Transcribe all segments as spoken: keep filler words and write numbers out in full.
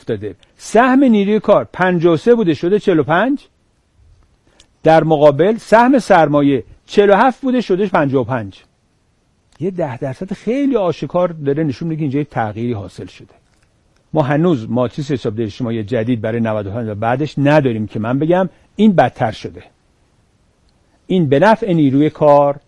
افتاده. سهم نیروی کار پنجاه و سه بوده شده چهل و پنج، در مقابل سهم سرمایه چهل و هفت بوده شده پنجاه و پنج. یه ده درصد خیلی آشکار داره نشون میده که اینجا تغییری حاصل شده. ما هنوز ماتریس حسابداری اجتماعی جدید برای نود و پنج و بعدش نداریم که من بگم این بدتر شده. این به نفع نیروی کار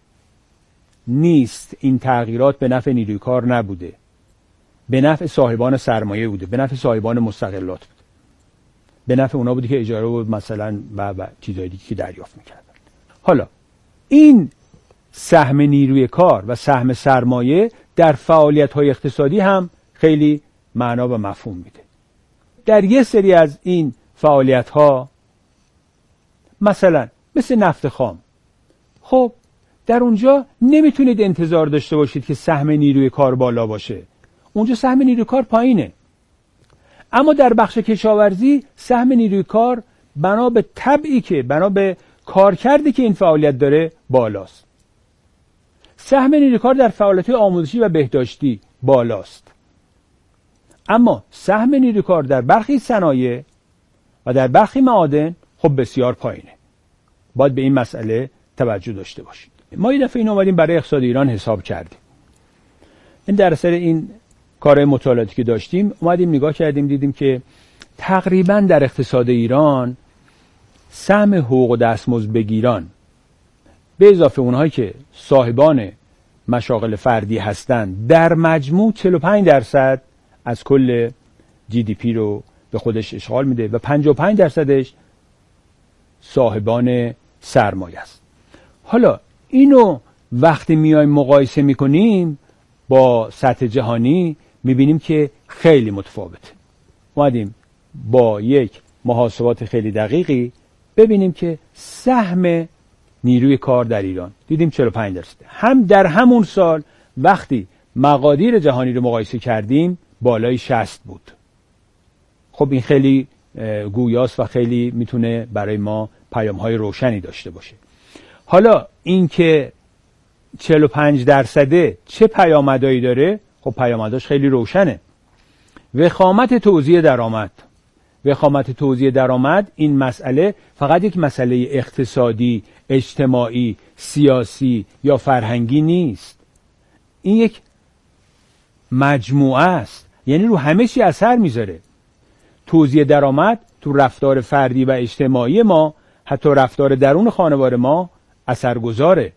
نیست. این تغییرات به نفع نیروی کار نبوده، به نفع صاحبان سرمایه بوده، به نفع صاحبان مستقلات بوده، به نفع اونا بوده که اجاره و مثلا و, و چیزایی دیگه که دریافت میکردن. حالا این سهم نیروی کار و سهم سرمایه در فعالیت‌های اقتصادی هم خیلی معنا و مفهوم میده. در یه سری از این فعالیت‌ها مثلا مثل نفت خام، خب در اونجا نمیتونید انتظار داشته باشید که سهم نیروی کار بالا باشه، اونجا سهم نیروی کار پایینه. اما در بخش کشاورزی سهم نیروی کار بنا به طبعی که بنا به کارکردی که این فعالیت داره بالاست. سهم نیروی کار در فعالیت‌های آموزشی و بهداشتی بالاست. اما سهم نیروی کار در برخی صنایع و در برخی معادن خب بسیار پایینه. باید به این مسئله توجه داشته باشید. ما یه دفعه این اومدیم برای اقتصاد ایران حساب کردیم. این در اثر این کارهای مطالعاتی که داشتیم اومدیم نگاه کردیم، دیدیم که تقریبا در اقتصاد ایران سهم حقوق و دستمزد بگیران به اضافه اونهایی که صاحبان مشاغل فردی هستند در مجموع چهل و پنج درصد از کل جی دی پی رو به خودش اشغال میده و پنجاه و پنج درصدش صاحبان سرمایه است. حالا اینو وقتی میایم مقایسه میکنیم با سطح جهانی میبینیم که خیلی متفاوته. اومدیم با یک محاسبات خیلی دقیقی ببینیم که سهم نیروی کار در ایران دیدیم چهل و پنج درصد. هم در همون سال وقتی مقادیر جهانی رو مقایسه کردیم بالای شصت بود. خب این خیلی گویاست و خیلی میتونه برای ما پیام‌های روشنی داشته باشه. حالا این که چهل و پنج درصده چه پیامدهایی داره؟ خب پیامدهاش خیلی روشنه. وخامت توزیع درآمد. وخامت توزیع درآمد این مسئله فقط یک مسئله اقتصادی، اجتماعی، سیاسی یا فرهنگی نیست. این یک مجموعه است. یعنی رو همه چی اثر میذاره. توزیع درآمد تو رفتار فردی و اجتماعی ما، حتی رفتار درون خانواده ما اثرگذاره.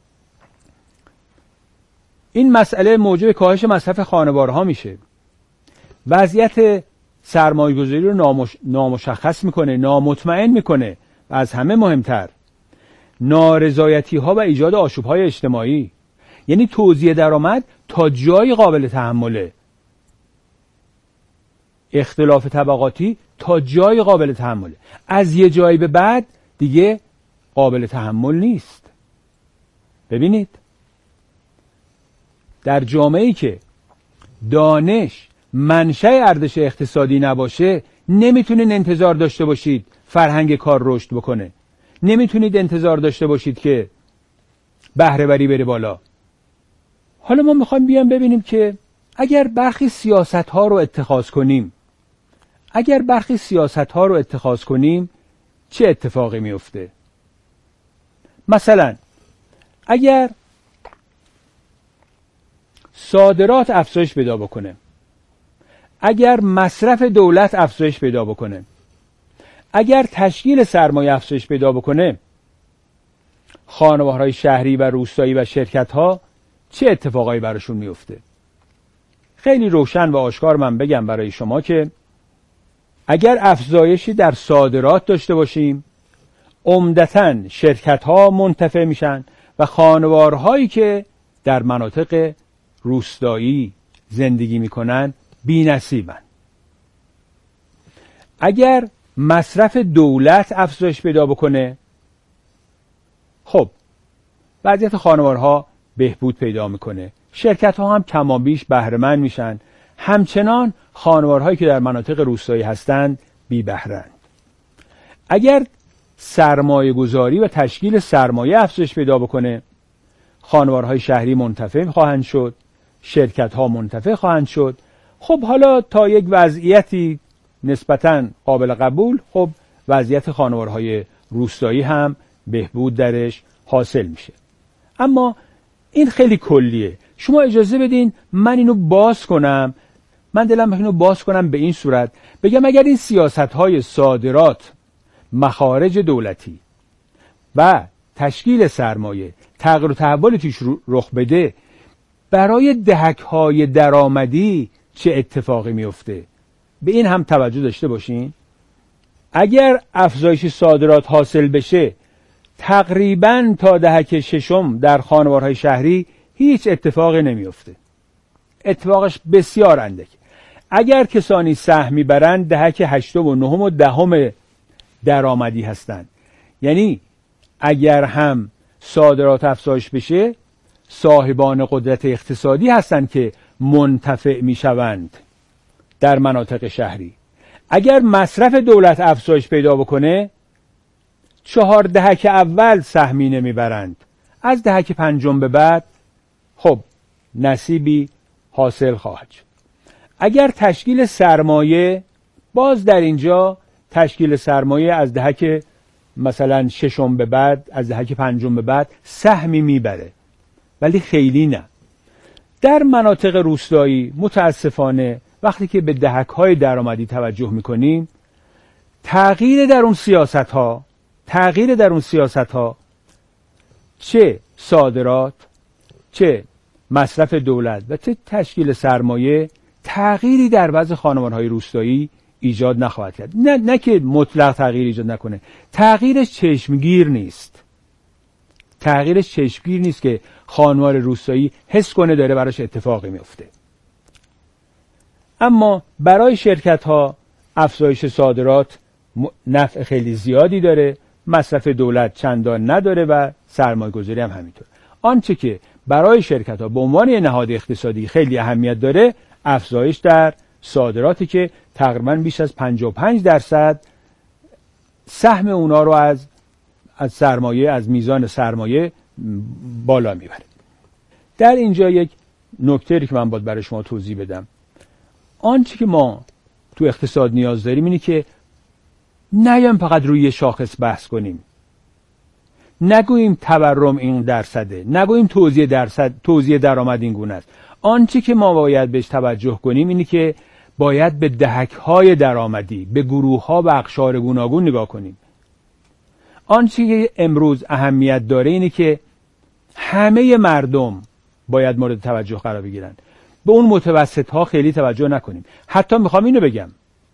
این مسئله موجب کاهش مصرف خانوارها میشه. وضعیت سرمایه‌گذاری رو نامش... نامشخص میکنه، نامطمئن میکنه و از همه مهمتر نارضایتی ها و ایجاد آشوب های اجتماعی. یعنی توزیع درآمد تا جایی قابل تحمله، اختلاف طبقاتی تا جایی قابل تحمله، از یه جایی به بعد دیگه قابل تحمل نیست. ببینید در جامعه‌ای که دانش منشأ ارزش اقتصادی نباشه نمیتونید انتظار داشته باشید فرهنگ کار رشد بکنه، نمیتونید انتظار داشته باشید که بهره وری بره بالا. حالا ما میخوایم بیام ببینیم که اگر برخی سیاست ها رو اتخاذ کنیم اگر برخی سیاست ها رو اتخاذ کنیم چه اتفاقی میفته؟ مثلا اگر صادرات افزایش پیدا بکنه، اگر مصرف دولت افزایش پیدا بکنه، اگر تشکیل سرمایه افزایش پیدا بکنه، خانوارهای شهری و روستایی و شرکت‌ها چه اتفاقایی براشون میفته؟ خیلی روشن و آشکار من بگم برای شما که اگر افزایشی در صادرات داشته باشیم، عمدتاً شرکت‌ها منتفع میشن و خانوارهایی که در مناطق روستایی زندگی میکنن بی‌نصیبن. اگر مصرف دولت افزایش پیدا بکنه، خب وضعیت خانوارها بهبود پیدا میکنه، شرکت‌ها هم کمابیش بهره مند میشن، همچنان خانوارهایی که در مناطق روستایی هستند بی بهره‌اند. اگر سرمایه گذاری و تشکیل سرمایه افزایش پیدا بکنه، خانوارهای شهری منتفع خواهند شد، شرکت‌ها منتفع خواهند شد. خب حالا تا یک وضعیتی نسبتاً قابل قبول، خب وضعیت خانوارهای روستایی هم بهبود درش حاصل میشه. اما این خیلی کلیه. شما اجازه بدین من اینو باز کنم، من دلم اینو باز کنم به این صورت بگم اگر این سیاست‌های صادرات، مخارج دولتی و تشکیل سرمایه تغییر و تحول توش رخ بده، برای دهک‌های درآمدی چه اتفاقی میفته؟ به این هم توجه داشته باشین. اگر افزایش صادرات حاصل بشه، تقریباً تا دهک ششم در خانوارهای شهری هیچ اتفاقی نمیفته. اتفاقش بسیار اندک. اگر کسانی سهم میبرند دهک هشتم و نهم و دهم درآمدی هستند. یعنی اگر هم صادرات افزایش بشه، صاحبان قدرت اقتصادی هستند که منتفع میشوند در مناطق شهری. اگر مصرف دولت افزایش پیدا بکنه، چهار دهک اول سهمی نمیبرند. از دهک پنجم به بعد خب نصیبی حاصل خواهد شد. اگر تشکیل سرمایه، باز در اینجا تشکیل سرمایه از دهک مثلا ششم به بعد، از دهک پنجم به بعد سهمی میبره، ولی خیلی نه. در مناطق روستایی متاسفانه وقتی که به دهک‌های درآمدی توجه میکنیم، تغییر در اون سیاست‌ها تغییر در اون سیاست‌ها چه صادرات، چه مصرف دولت و چه تشکیل سرمایه، تغییری در وضع خانوارهای روستایی ایجاد نخواهد کرد. نه نه که مطلق تغییر ایجاد نکنه، تغییرش چشمگیر نیست. تغییرش چشمگیر نیست که خانوار روستایی حس کنه داره براش اتفاقی میفته. اما برای شرکت‌ها افزایش صادرات نفع خیلی زیادی داره، مصرف دولت چندان نداره و سرمایه‌گذاری هم همینطور. آنچه که برای شرکت‌ها به عنوان نهاد اقتصادی خیلی اهمیت داره، افزایش در صادراتی که تقریباً بیش از پنجاه و پنج درصد سهم اونا رو از از سرمایه، از میزان سرمایه بالا میبره. در اینجا یک نکته‌ای که من باید برای شما توضیح بدم. آنچه که ما تو اقتصاد نیاز داریم اینه که نیایم فقط روی یه شاخص بحث کنیم. نگوییم تورم این درصده، نگوییم توزیع درصد، توزیع درآمد این گونه است. آنچه که ما باید بهش توجه کنیم اینه که باید به دهک‌های درآمدی، به گروه‌ها و اقشار گوناگون نگاه کنیم. آنچه که امروز اهمیت داره اینه که همه مردم باید مورد توجه قرار بگیرن. به اون متوسط ها خیلی توجه نکنیم. حتی میخوام اینو بگم،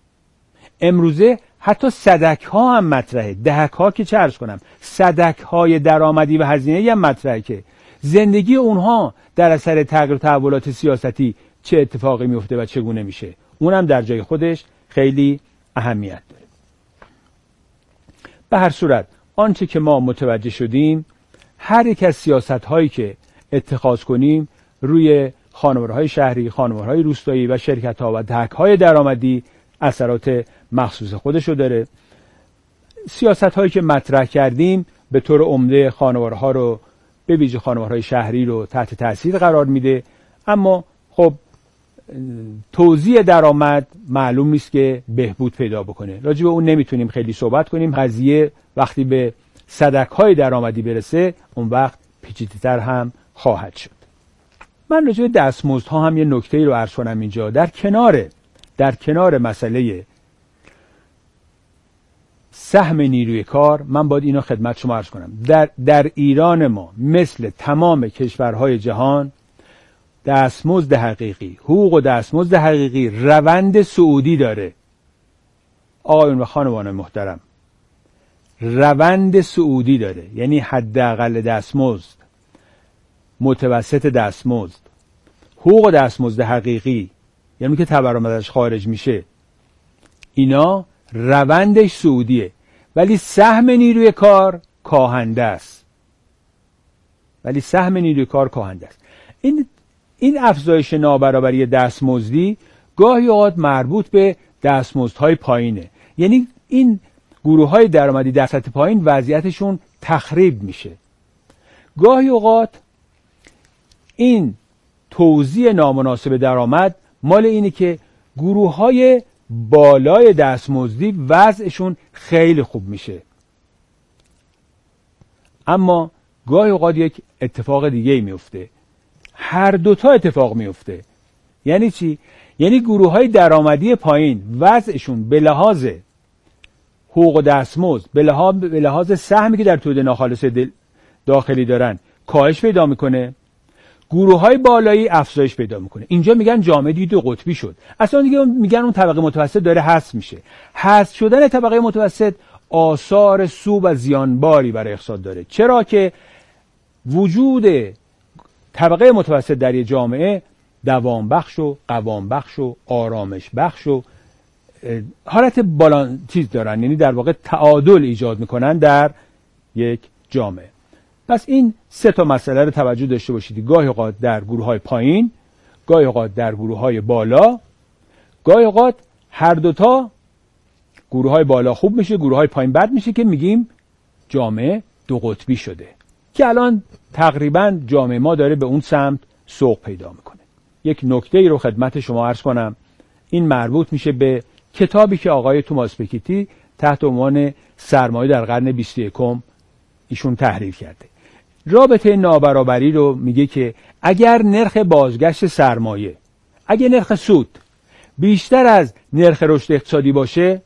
امروزه حتی صدک ها هم مطرحه. دهک ها که چه عرض کنم، صدک های درآمدی و هزینه‌ای هم مطرحه که زندگی اونها در اثر تغییر و تحولات سیاستی چه اتفاقی میفته و چگونه میشه. اونم در جای خودش خیلی اهمیت داره. به هر صورت آنچه که ما متوجه شدیم، هر یک از سیاست هایی که اتخاذ کنیم روی خانوارهای شهری، خانوارهای روستایی و شرکت ها و دهک های درآمدی اثرات مخصوص خودشو داره. سیاست هایی که مطرح کردیم به طور عمده خانوارها رو، به ویژه خانوارهای شهری رو تحت تاثیر قرار میده. اما خب توزیع درآمد معلوم نیست که بهبود پیدا بکنه. راجع به اون نمیتونیم خیلی صحبت کنیم. قضیه وقتی به صدک های درآمدی برسه، اون وقت پیچیده‌تر هم خواهد شد. من راجع به دستمزدها هم یه نکته‌ای رو عرض کنم اینجا. در کنار در کنار مسئله سهم نیروی کار، من باید اینو خدمت شما عرض کنم. در در ایران ما مثل تمام کشورهای جهان، دستمزد حقیقی، حقوق و دستمزد حقیقی روند صعودی داره. آقایون و خانومان محترم، روند صعودی داره. یعنی حداقل دستمزد، متوسط دستمزد، حقوق و دستمزد حقیقی، یعنی که تورم ازش خارج میشه، اینا روندش صعودیه. ولی سهم نیروی کار کاهنده است. ولی سهم نیروی کار کاهنده است. این این افزایش نابرابری دستمزدی گاهی اوقات مربوط به دستمزدهای پایینه. یعنی این گروه‌های درآمدی در سطح پایین وضعیتشون تخریب میشه. گاهی اوقات این توزیع نامناسب درآمد مال اینه که گروه‌های بالای دستمزدی وضعشون خیلی خوب میشه. اما گاهی اوقات یک اتفاق دیگه میفته، هر دوتا اتفاق میفته. یعنی چی؟ یعنی گروه های درآمدی پایین وضعشون به لحاظ حقوق و دستمزد، به لحاظ به لحاظ سهمی که در تولید ناخالص داخلی دارن کاهش پیدا میکنه، گروه های بالایی افزایش پیدا میکنه. اینجا میگن جامعه دو قطبی شد. اصلا دیگه میگن اون طبقه متوسط داره حذف میشه. حذف شدن طبقه متوسط آثار سو و زیانباری برای اقتصاد داره. چرا که وجود طبقه متوسط در یک جامعه دوام بخش و قوام بخش و آرامش بخش و حالت بالان چیز دارن، یعنی در واقع تعادل ایجاد میکنن در یک جامعه. پس این سه تا مسئله رو توجه داشته باشید. گاهی اوقات در گروه‌های پایین، گاهی اوقات در گروه‌های بالا، گاهی اوقات هر دوتا، گروه‌های بالا خوب میشه، گروه‌های پایین بد میشه، که میگیم جامعه دو قطبی شده، که الان تقریبا جامعه ما داره به اون سمت سوق پیدا میکنه. یک نکته ای رو خدمت شما عرض کنم. این مربوط میشه به کتابی که آقای توماس پیکیتی تحت عنوان سرمایه در قرن بیست و یکم ایشون تحریر کرده. رابطه نابرابری رو میگه که اگر نرخ بازگشت سرمایه، اگر نرخ سود بیشتر از نرخ رشد اقتصادی باشه،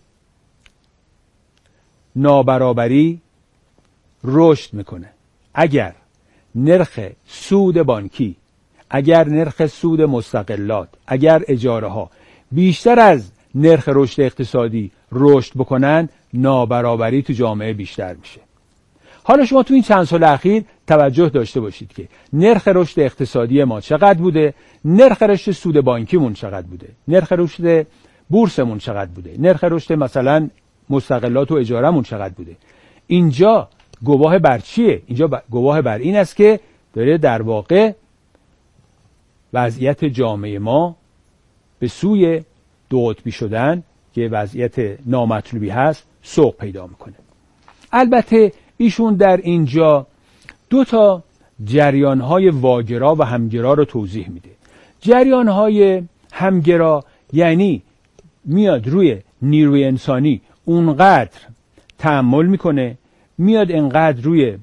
نابرابری رشد میکنه. اگر نرخ سود بانکی، اگر نرخ سود مستقلات، اگر اجاره ها بیشتر از نرخ رشد اقتصادی رشد بکنن، نابرابری تو جامعه بیشتر میشه. حالا شما تو این چند سال اخیر توجه داشته باشید که نرخ رشد اقتصادی ما چقدر بوده، نرخ رشد سود بانکیمون چقدر بوده، نرخ رشد بورسمون چقدر بوده، نرخ رشد مثلا مستقلات و اجارهمون چقدر بوده. اینجا گواه بر چیه؟ اینجا گواه بر این است که داره در واقع وضعیت جامعه ما به سوی دو قطبی شدن که وضعیت نامطلوبی هست سوق پیدا میکنه. البته ایشون در اینجا دو تا جریان‌های واگرا و همگرا رو توضیح میده. جریان‌های همگرا یعنی میاد روی نیروی انسانی اونقدر تأمل میکنه، میاد انقدر روی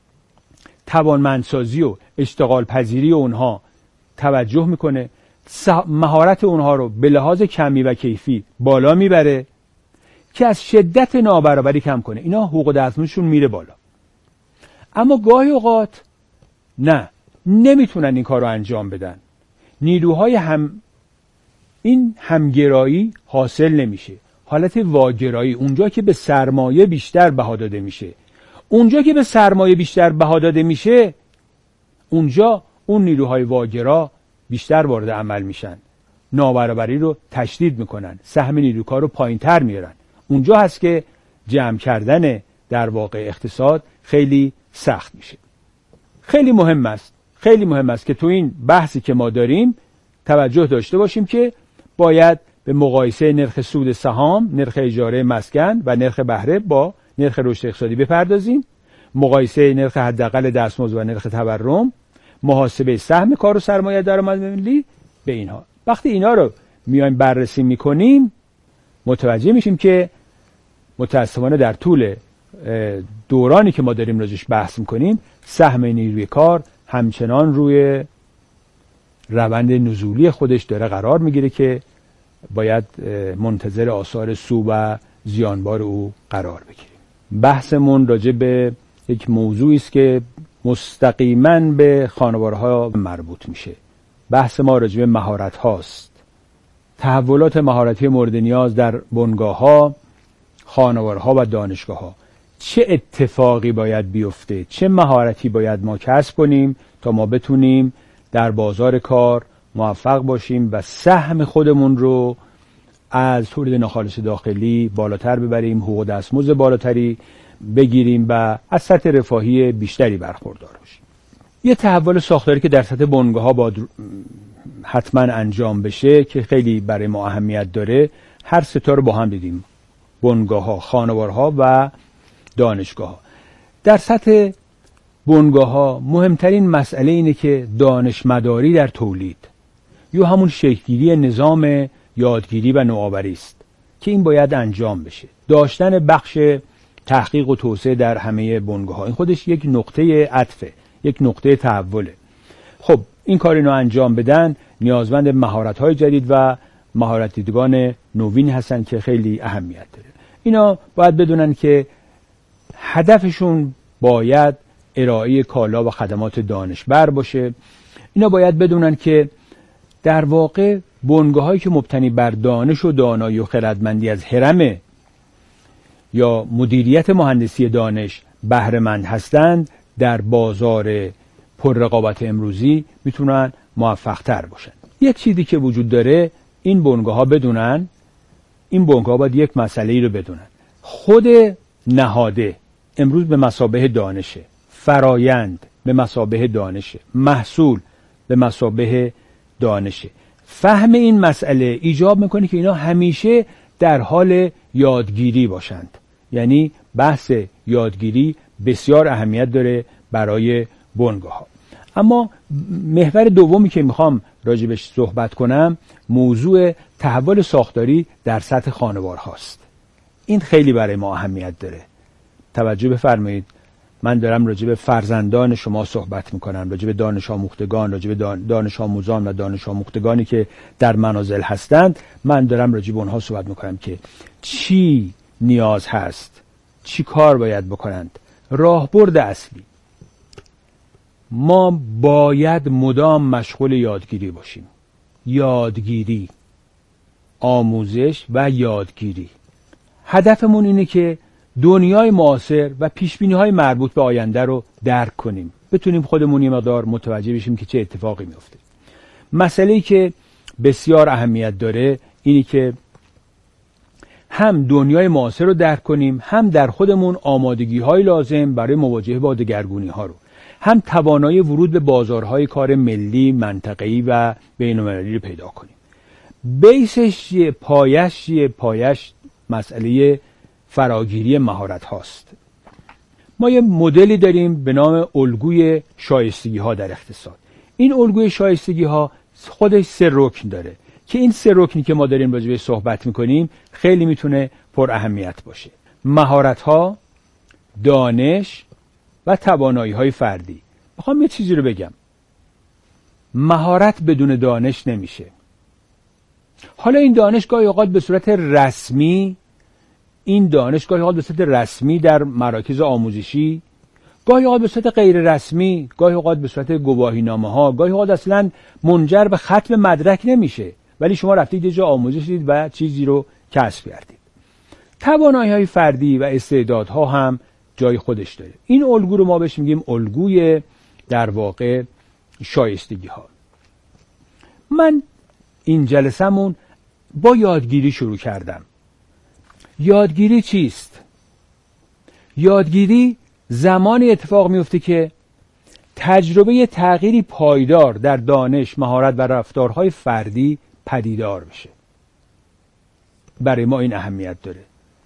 توانمندسازی و اشتغال پذیری اونها توجه میکنه، مهارت اونها رو به لحاظ کمی و کیفی بالا میبره که از شدت نابرابری کم کنه. اینا حقوق و دستمزدشون میره بالا. اما گاهی اوقات نه، نمیتونن این کار رو انجام بدن. نیروهای هم این همگرایی حاصل نمیشه. حالت واگرایی، اونجا که به سرمایه بیشتر بها داده میشه، اونجا که به سرمایه بیشتر بها داده میشه، اونجا اون نیروهای واگرا بیشتر وارد عمل میشن، نابرابری رو تشدید میکنن، سهم نیروکار رو پایینتر میارن. اونجا هست که جمع کردن در واقع اقتصاد خیلی سخت میشه. خیلی مهم است، خیلی مهم است که تو این بحثی که ما داریم توجه داشته باشیم که باید به مقایسه نرخ سود سهام، نرخ اجاره مسکن و نرخ بهره با نرخ رشد اقتصادی بپردازیم، مقایسه نرخ حداقل دستمزد و نرخ تورم، محاسبه سهم کار و سرمایه درآمد ملی به اینها. وقتی اینا رو میایم بررسی میکنیم متوجه میشیم که متاسفانه در طول دورانی که ما داریم راجعش بحث میکنیم سهم نیروی کار همچنان روی روند نزولی خودش داره قرار میگیره که باید منتظر آثار سو و زیانبار او قرار بگیریم. بحثمون راجع به یک موضوعی است که مستقیما به خانوارها مربوط میشه. بحث ما راجع به مهارت هاست. تحولات مهارتی مورد نیاز در بنگاه‌ها، خانوارها و دانشگاه‌ها. چه اتفاقی باید بیفته؟ چه مهارتی باید ما کسب کنیم تا ما بتونیم در بازار کار موفق باشیم و سهم خودمون رو از تولید ناخالص داخلی بالاتر ببریم، حقوق دستمزد بالاتری بگیریم و از سطح رفاهی بیشتری برخوردار باشیم. یه تحول ساختاری که در سطح بنگاه‌ها باید حتما انجام بشه که خیلی برای ما اهمیت داره، هر سه تا رو با هم دیدیم: بنگاه‌ها، خانوارها و دانشگاه‌ها. در سطح بنگاه‌ها مهمترین مسئله اینه که دانشمداری در تولید یا همون شکل‌گیری نظام یادگیری و نوآوری است. که این باید انجام بشه. داشتن بخش تحقیق و توسعه در همه بنگاه‌ها، این خودش یک نقطه عطفه، یک نقطه تحوله. خب این کار اینو انجام بدن نیازمند مهارت‌های جدید و مهارت دیدگان نوین هستن که خیلی اهمیت داره. اینا باید بدونن که هدفشون باید ارائه کالا و خدمات دانشبر باشه. اینا باید بدونن که در واقع بنگاه‌هایی که مبتنی بر دانش و دانایی و خردمندی از هرم یا مدیریت مهندسی دانش بهره مند هستند، در بازار پر رقابت امروزی میتونن موفق تر باشن. یک چیزی که وجود داره، این بنگاه‌ها بدونن، این بنگاه‌ها باید یک مسئله‌ای رو بدونن. خود نهاده امروز به مثابه دانشه، فرایند به مثابه دانشه، محصول به مثابه دانشه. فهم این مسئله ایجاب میکنه که اینا همیشه در حال یادگیری باشند. یعنی بحث یادگیری بسیار اهمیت داره برای بنگاه‌ها. اما محور دومی که میخوام راجبش صحبت کنم موضوع تحول ساختاری در سطح خانوارهاست. این خیلی برای ما اهمیت داره. توجه بفرمایید، من دارم راجع به فرزندان شما صحبت میکنم، راجع به دانش آموختگان، راجع به دانش آموزان و دانش آموختگانی که در منازل هستند. من دارم راجع به اونها صحبت میکنم که چی نیاز هست، چی کار باید بکنند. راهبرد اصلی، ما باید مدام مشغول یادگیری باشیم. یادگیری، آموزش و یادگیری. هدفمون اینه که دنیای معاصر و پیشبینی‌های مربوط به آینده رو درک کنیم، بتونیم خودمون یه مقدار متوجه بشیم که چه اتفاقی میفته. مسئله‌ای که بسیار اهمیت داره اینی که هم دنیای معاصر رو درک کنیم، هم در خودمون آمادگی‌های لازم برای مواجهه با دگرگونی‌ها رو، هم توانایی ورود به بازارهای کار ملی، منطقه‌ای و بین‌المللی رو پیدا کنیم. بیسش چیه؟ پایش چیه؟ پایش مسئله فراگیری مهارت هاست. ما یه مدلی داریم به نام الگوی شایستگی ها در اقتصاد. این الگوی شایستگی ها خودش سه رکن داره که این سه رکنی که ما داریم راجع بهش صحبت میکنیم خیلی میتونه پر اهمیت باشه. مهارت ها، دانش و توانایی های فردی. میخوام یه چیزی رو بگم. مهارت بدون دانش نمیشه. حالا این دانش گاهی اوقات به صورت رسمی این دانش گاهی اوقات به صورت رسمی در مراکز آموزشی، گاهی اوقات به صورت غیر رسمی، گاهی اوقات به صورت گواهینامه ها، گاهی اوقات اصلا منجر به ختم مدرک نمیشه، ولی شما رفتید یه جا آموزش دیدید و چیزی رو کسب کردید. توانایی های فردی و استعدادها هم جای خودش داره. این الگو رو ما بهش میگیم الگوی در واقع شایستگی ها. من این جلسمون با یادگیری شروع کردم. یادگیری چیست؟ یادگیری زمانی اتفاق میفته که تجربه تغییری پایدار در دانش، مهارت و رفتارهای فردی پدیدار بشه. برای ما این اهمیت داره.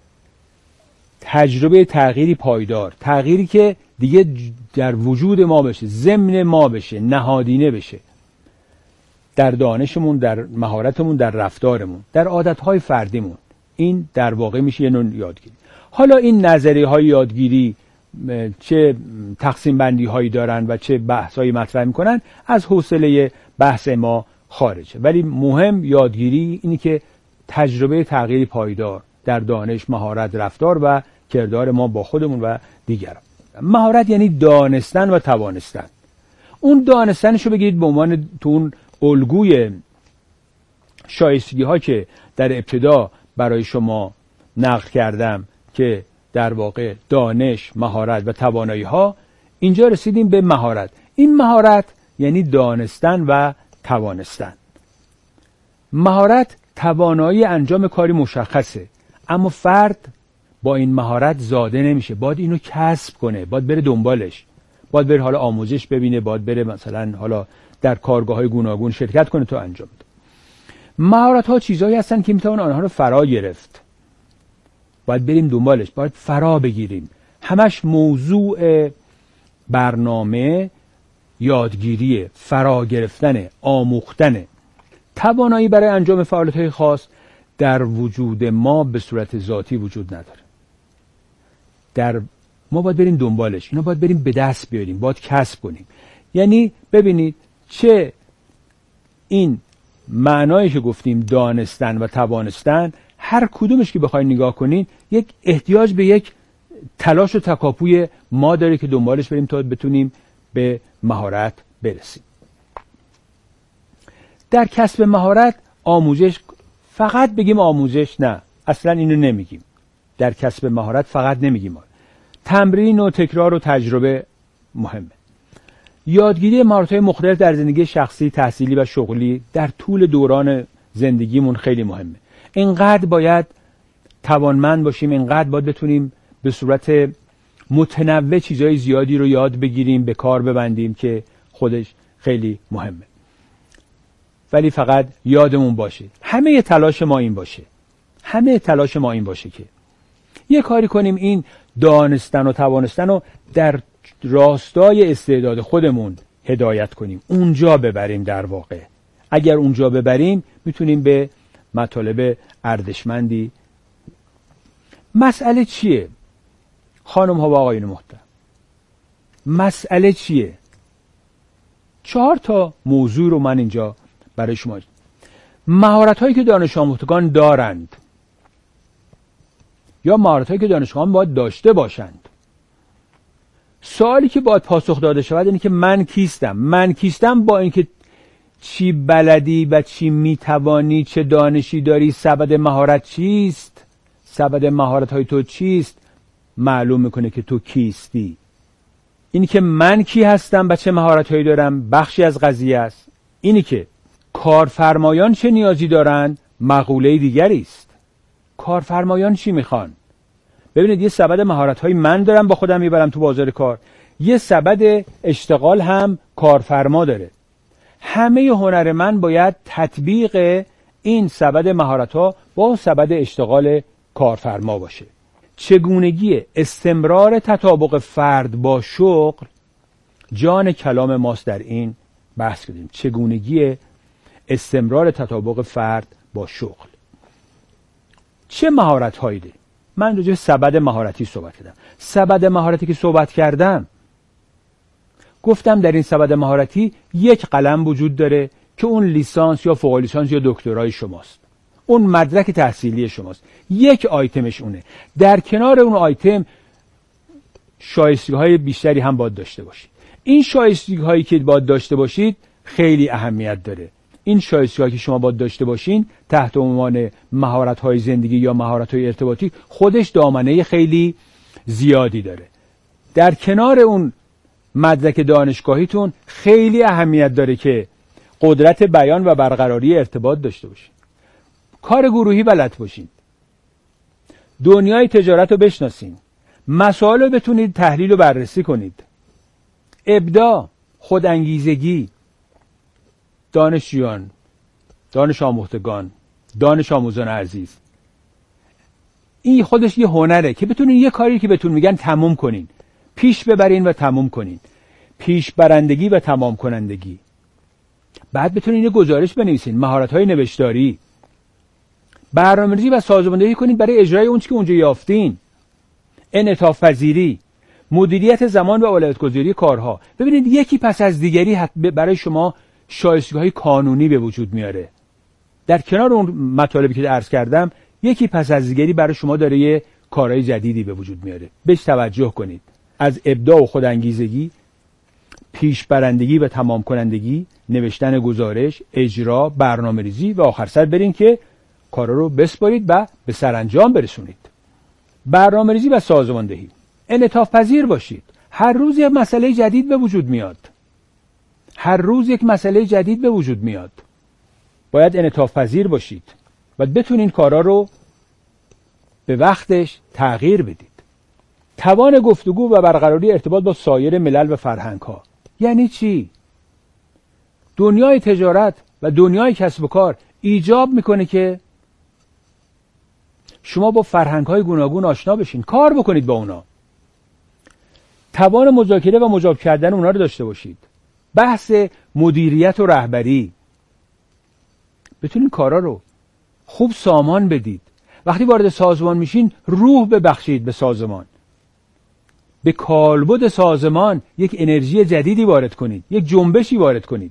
تجربه تغییری پایدار، تغییری که دیگه در وجود ما بشه، ضمن ما بشه، نهادینه بشه. در دانشمون، در مهارتمون، در رفتارمون، در عادتهای فردیمون. این در واقع میشه یه نوع یادگیری. حالا این نظریه های یادگیری چه تقسیم بندی هایی دارن و چه بحث هایی مطرح میکنن از حوصله بحث ما خارجه، ولی مهم یادگیری اینی که تجربه تغییری پایدار در دانش، مهارت، رفتار و کردار ما با خودمون و دیگران. مهارت یعنی دانستن و توانستن. اون دانستنشو بگیرید به عنوان تو اون الگوی شایستگی ها که در ابتدا برای شما نقل کردم که در واقع دانش، مهارت و توانایی ها، اینجا رسیدیم به مهارت. این مهارت یعنی دانستن و توانستن. مهارت توانایی انجام کاری مشخصه، اما فرد با این مهارت زاده نمیشه، باید اینو کسب کنه، باید بره دنبالش، باید بره حالا آموزش ببینه، باید بره مثلا حالا در کارگاه‌های گوناگون شرکت کنه تا انجام بده. مهارت ها چیزایی هستن که میتوان آنها رو فرا گرفت، باید بریم دنبالش، باید فرا بگیریم. همش موضوع برنامه یادگیریه، فرا گرفتن، آموختن. توانایی برای انجام فعالیت‌های خاص در وجود ما به صورت ذاتی وجود نداره. در ما باید بریم دنبالش، اینا باید بریم به دست بیاریم، باید کسب کنیم. یعنی ببینید چه این معنایی که گفتیم دانستن و توانستن، هر کدومش که بخواید نگاه کنین یک احتیاج به یک تلاش و تکاپوی ما داره که دنبالش بریم تا بتونیم به مهارت برسیم. در کسب مهارت آموزش، فقط بگیم آموزش نه، اصلا اینو نمیگیم. در کسب مهارت فقط نمیگیم، تمرین و تکرار و تجربه مهمه. یادگیری مهارت‌های مختلف در زندگی شخصی، تحصیلی و شغلی در طول دوران زندگیمون خیلی مهمه. اینقدر باید توانمند باشیم، اینقدر باید بتونیم به صورت متنوع چیزهای زیادی رو یاد بگیریم، به کار ببندیم که خودش خیلی مهمه. ولی فقط یادمون باشه، همه تلاش ما این باشه، همه تلاش ما این باشه که یه کاری کنیم این دانستن و توانستن رو در راستای استعداد خودمون هدایت کنیم، اونجا ببریم. در واقع اگر اونجا ببریم میتونیم به مطالب ارزشمندی. مسئله چیه خانم ها و آقایون محترم؟ مسئله چیه؟ چهار تا موضوع رو من اینجا برای شما. مهارت هایی که دانش آموزان دارند یا مهارت هایی که دانش آموزان باید داشته باشند. سوالی که باید پاسخ داده شود اینه که من کیستم؟ من کیستم با اینکه چی بلدی و چی میتوانی، چه دانشی داری، سبد مهارت چیست، سبد مهارت های تو چیست، معلوم میکنه که تو کیستی. اینی که من کی هستم و چه مهارت هایی دارم بخشی از قضیه است. اینی که کارفرمایان چه نیازی دارن مقوله دیگری است. کارفرمایان چی میخوان؟ ببینید یه سبد مهارت های من دارم با خودم میبرم تو بازار کار، یه سبد اشتغال هم کارفرما داره. همه هنر من باید تطبیق این سبد مهارت ها با سبد اشتغال کارفرما باشه. چگونگی استمرار تطابق فرد با شغل جان کلام ماست در این بحث کردیم. چگونگی استمرار تطابق فرد با شغل. چه مهارت هایی ده؟ من راجع به سبد مهارتی صحبت کردم. سبد مهارتی که صحبت کردم گفتم در این سبد مهارتی یک قلم وجود داره که اون لیسانس یا فوق لیسانس یا دکترای شماست، اون مدرک تحصیلی شماست، یک آیتمش اونه. در کنار اون آیتم شایستگی های بیشتری هم باید داشته باشید. این شایستگی هایی که باید داشته باشید خیلی اهمیت داره. این شایستگی هایی که شما باید داشته باشین تحت عنوان مهارت های زندگی یا مهارت های ارتباطی خودش دامنه خیلی زیادی داره. در کنار اون مدرک دانشگاهیتون خیلی اهمیت داره که قدرت بیان و برقراری ارتباط داشته باشین، کار گروهی بلد باشین، دنیای تجارت رو بشناسین، مسائل رو بتونید تحلیل و بررسی کنید، ابداع، خودانگیزگی. دانشجویان، دانش آموختگان، دانش آموزان عزیز، این خودش یه هنره که بتونین یه کاری که بهتون میگن تموم کنین، پیش ببرین و تموم کنین. پیش برندگی و تمام کنندگی. بعد بتونین یه گزارش بنویسین، مهارت‌های نوشتاری، برنامه‌ریزی و سازماندهی کنین برای اجرای اون چیزی که اونجا یافتین، انعطاف پذیری، مدیریت زمان و اولویت‌گذاری کارها. ببینید یکی پس از دیگری برای شما شایستگی‌های کانونی به وجود میاره. در کنار اون مطالبی که عرض کردم یکی پس از دیگری برای شما داره یه کارهای جدیدی به وجود میاره. بهش توجه کنید. از ابداع و خودانگیزگی، پیش برندگی و تمام کنندگی، نوشتن گزارش، اجرا، برنامه‌ریزی و آخر سر برین که کارا رو بسپارید و به سرانجام برسونید. برنامه‌ریزی و سازماندهی. انعطاف پذیر باشید. هر روز یک مسئله جدید به وجود میاد. هر روز یک مسئله جدید به وجود میاد. باید انعطاف پذیر باشید و بتونین کارا رو به وقتش تغییر بدید. توان گفتگو و برقراری ارتباط با سایر ملل و فرهنگ‌ها. یعنی چی؟ دنیای تجارت و دنیای کسب و کار ایجاب میکنه که شما با فرهنگ‌های گوناگون آشنا بشین، کار بکنید با اونا. توان مذاکره و مجاب کردن اونا رو داشته باشید. بحث مدیریت و رهبری. بتونین کارا رو خوب سامان بدید. وقتی وارد سازمان میشین روح ببخشید به سازمان، به کالبد سازمان یک انرژی جدیدی وارد کنید، یک جنبشی وارد کنید.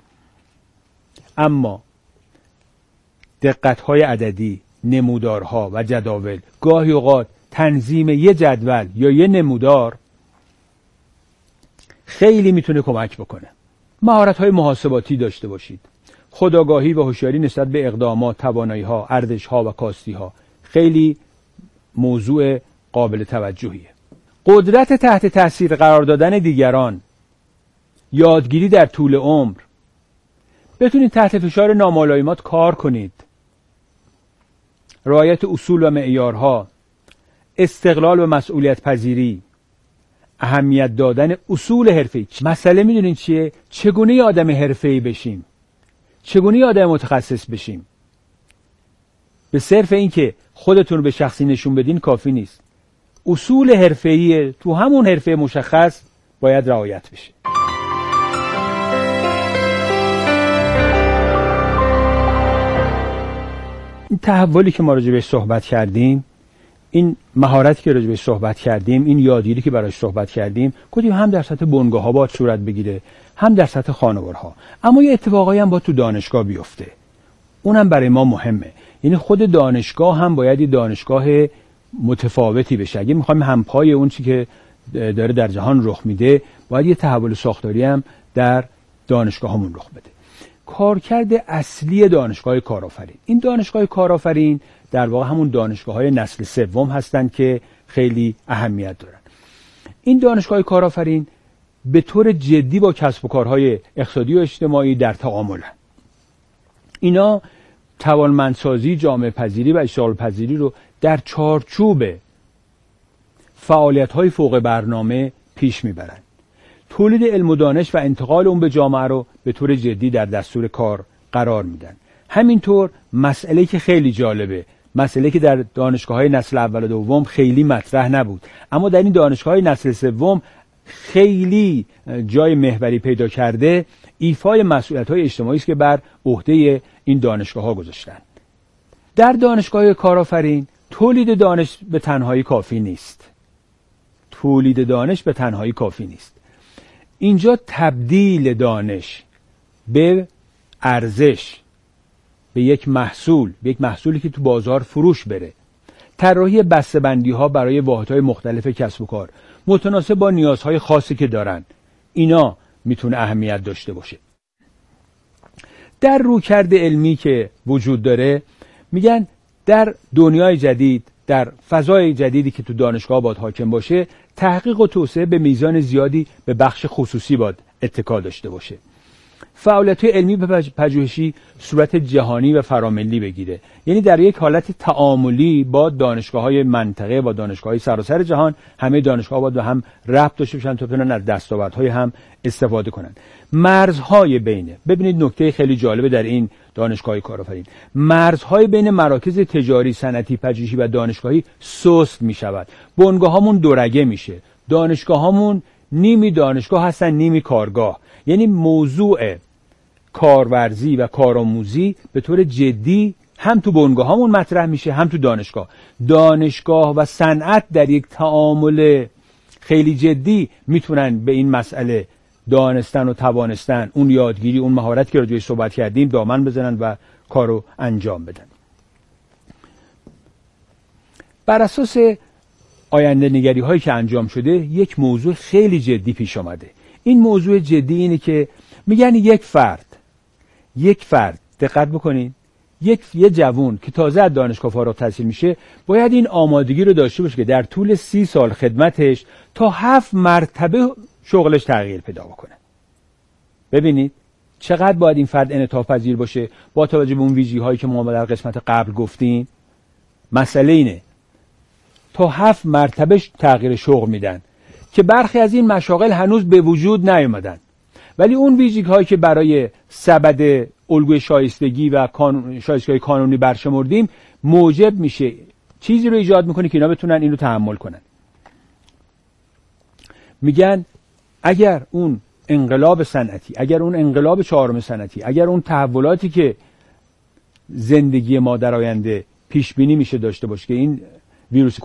اما دقت‌های عددی، نمودارها و جداول، گاهی اوقات تنظیم یه جدول یا یه نمودار خیلی میتونه کمک بکنه. مهارت‌های محاسباتی داشته باشید. خودآگاهی و هوشیاری نسبت به اقدامات، توانایی‌ها، ارزش‌ها و کاستی‌ها خیلی موضوع قابل توجهیه. قدرت تحت تاثیر قرار دادن دیگران، یادگیری در طول عمر، بتونید تحت فشار ناملایمات کار کنید، رعایت اصول و معیارها، استقلال و مسئولیت پذیری، اهمیت دادن اصول حرفه‌ای. مسئله میدونین چیه؟ چگونه یه آدم حرفه‌ای بشیم، چگونه یه آدم متخصص بشیم. به صرف این که خودتون رو به شخصی نشون بدین کافی نیست. اصول حرفه‌ای تو همون حرفه مشخص باید رعایت بشه. این تحولی که ما راجع بهش صحبت کردیم، این مهارتی که راجع بهش صحبت کردیم، این یادگیری که براش صحبت کردیم، گفتیم هم در سطح بنگاه‌ها باید صورت بگیره، هم در سطح خانوارها. اما یه اتفاقایی هم باید تو دانشگاه بیفته. اونم برای ما مهمه. یعنی خود دانشگاه هم باید یه دانشگاه متفاوتی بشه. اگه می‌خوایم همپای اون چی که داره در جهان رخ میده، باید یه تحول ساختاری هم در دانشگاهمون رخ بده. کارکرد اصلی دانشگاه کارآفرین، این دانشگاه کارآفرین در واقع همون دانشگاه‌های نسل سوم هستند که خیلی اهمیت دارن. این دانشگاه کارآفرین به طور جدی با کسب و کارهای اقتصادی و اجتماعی در تعاملن. اینا توانمندسازی، جامعه پذیری و اشتغال پذیری رو در چارچوب فعالیت‌های فوق برنامه پیش میبرن. تولید علم و دانش و انتقال اون به جامعه رو به طور جدی در دستور کار قرار میدن. همینطور مسئله که خیلی جالبه، مسئله که در دانشگاه‌های نسل اول و دوم خیلی مطرح نبود، اما در این دانشگاه‌های نسل سوم خیلی جای محوری پیدا کرده، ایفای مسئولیت‌های اجتماعی است که بر عهده این دانشگاه‌ها گذاشتن. در دانشگاه کارآفرین تولید دانش به تنهایی کافی نیست. تولید دانش به تنهایی کافی نیست. اینجا تبدیل دانش به ارزش، به یک محصول، به یک محصولی که تو بازار فروش بره، طراحی بسته‌بندی‌ها برای واحدهای مختلف کسب و کار متناسب با نیازهای خاصی که دارن، اینا میتونه اهمیت داشته باشه. در رویکرد علمی که وجود داره میگن در دنیای جدید، در فضای جدیدی که تو دانشگاه باید حاکم باشه، تحقیق و توسعه به میزان زیادی به بخش خصوصی باید اتکا داشته باشه. فعالیت علمی و پژوهشی صورت جهانی و فراملی بگیره. یعنی در یک حالت تعاملی با دانشگاه‌های منطقه و دانشگاه‌های سراسر جهان، همه دانشگاه‌ها باید به هم ربط داشته باشن تا بتونن از دستاوردهای هم استفاده کنن. مرزهای بینه، ببینید نکته خیلی جالبه در این دانشگاه کارآفرین، مرزهای بین مراکز تجاری، صنعتی، پژوهشی و دانشگاهی سست می‌شود. بنگاه‌هامون دورگه میشه. دانشگاه‌هامون نیمی دانشگاه هستن، نیمی کارگاه. یعنی موضوع کارورزی و کارآموزی به طور جدی هم تو بنگاه‌هامون مطرح میشه، هم تو دانشگاه. دانشگاه و صنعت در یک تعامل خیلی جدی میتونن به این مسئله دانستن و توانستن، اون یادگیری، اون مهارت که راجعش صحبت کردیم، دامن بزنن و کارو انجام بدن. بر اساس آینده نگری هایی که انجام شده، یک موضوع خیلی جدی پیش آمده. این موضوع جدی اینه که میگن یک فرد یک فرد دقت بکنین، یک یه جوون که تازه از دانشگاه فارغ التحصیل میشه باید این آمادگی رو داشته باشه که در طول سی سال خدمتش تا هفت مرتبه شغلش تغییر پیدا بکنه. ببینید چقدر باید این فرد انعطاف پذیر باشه با توجه به اون ویژگی هایی که ما در قسمت قبل گفتیم. مسئله اینه تا هفت مرتبه تغییر شغل میدن که برخی از این مشاغل هنوز به وجود نیامدن، ولی اون ویژگی هایی که برای سبد الگوی شایستگی و کانون شایستگی کانونی برشمردیم موجب میشه، چیزی رو ایجاد میکنه که اینا بتونن این رو تحمل کنن. میگن اگر اون انقلاب صنعتی، اگر اون انقلاب چهارم صنعتی، اگر اون تحولاتی که زندگی ما در آینده پیش بینی میشه داشته باشه که این ویروس